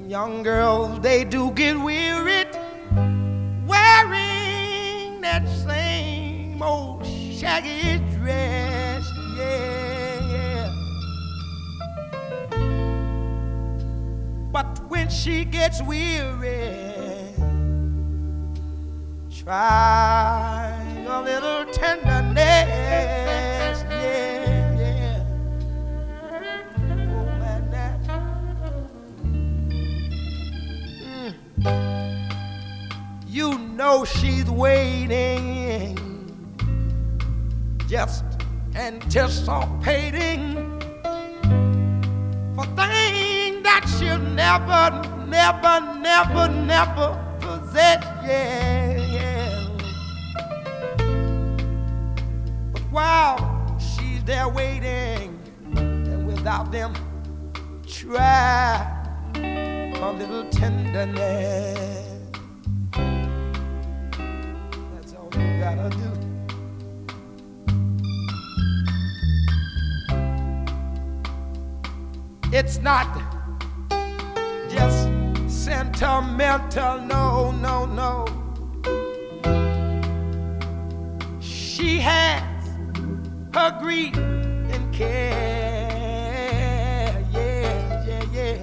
Young girls, they do get wearied wearing that same old shaggy dress, yeah. But when she gets weary, try a little tenderness, yeah. Oh, man, that. You know she's waiting, just anticipating for things that she'll never possess, yeah. But while she's there waiting, and without them, try a little tenderness. That's all you gotta do. It's not just sentimental, no. She has her grief and care, yeah.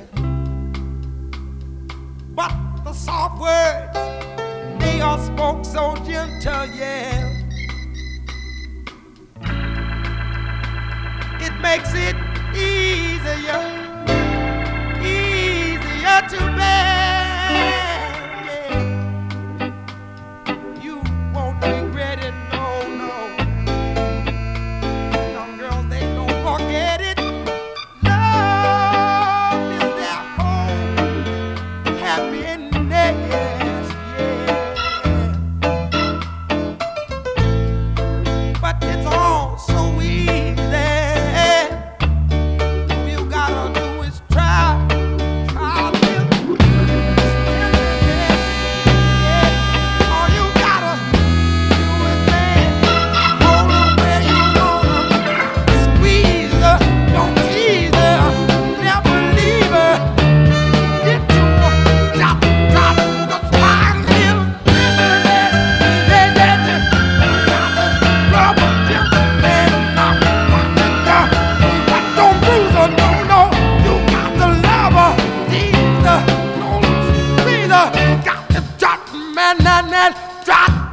But the soft words, they are spoke so gentle, yeah. It makes it easier to bear, yeah. You won't regret it, no. Young girls, they don't forget it. Love is their home, happiness, yeah. But it's all so easy. Got to drop, man, drop.